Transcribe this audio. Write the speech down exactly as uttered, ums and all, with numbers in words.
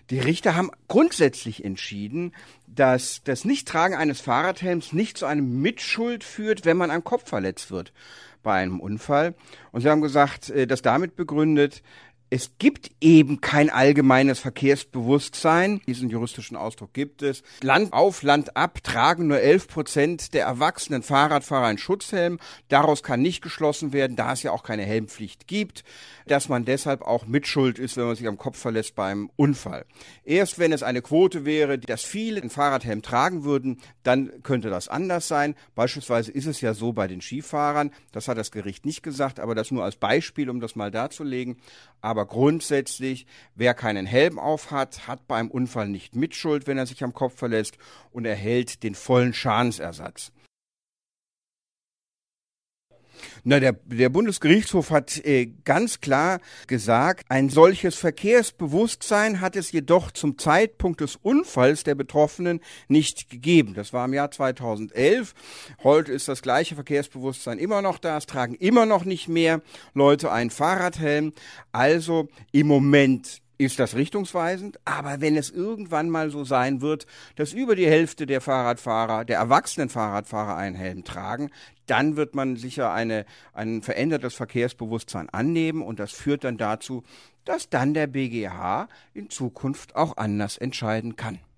Die Richter haben grundsätzlich entschieden, dass das Nichttragen eines Fahrradhelms nicht zu einem Mitschuld führt, wenn man am Kopf verletzt wird bei einem Unfall. Und sie haben gesagt, das damit begründet, es gibt eben kein allgemeines Verkehrsbewusstsein. Diesen juristischen Ausdruck gibt es. Land auf, Land ab tragen nur elf Prozent der erwachsenen Fahrradfahrer einen Schutzhelm. Daraus kann nicht geschlossen werden, da es ja auch keine Helmpflicht gibt, dass man deshalb auch mitschuld ist, wenn man sich am Kopf verletzt beim Unfall. Erst wenn es eine Quote wäre, dass viele einen Fahrradhelm tragen würden, dann könnte das anders sein. Beispielsweise ist es ja so bei den Skifahrern, das hat das Gericht nicht gesagt, aber das nur als Beispiel, um das mal darzulegen. Aber grundsätzlich, wer keinen Helm auf hat, hat beim Unfall nicht Mitschuld, wenn er sich am Kopf verletzt und erhält den vollen Schadensersatz. Na, der, der Bundesgerichtshof hat äh, ganz klar gesagt, ein solches Verkehrsbewusstsein hat es jedoch zum Zeitpunkt des Unfalls der Betroffenen nicht gegeben. Das war im Jahr zweitausendelf. Heute ist das gleiche Verkehrsbewusstsein immer noch da. Es tragen immer noch nicht mehr Leute einen Fahrradhelm. Also im Moment ist das richtungsweisend, aber wenn es irgendwann mal so sein wird, dass über die Hälfte der Fahrradfahrer, der erwachsenen Fahrradfahrer einen Helm tragen, dann wird man sicher eine, ein verändertes Verkehrsbewusstsein annehmen und das führt dann dazu, dass dann der B G H in Zukunft auch anders entscheiden kann.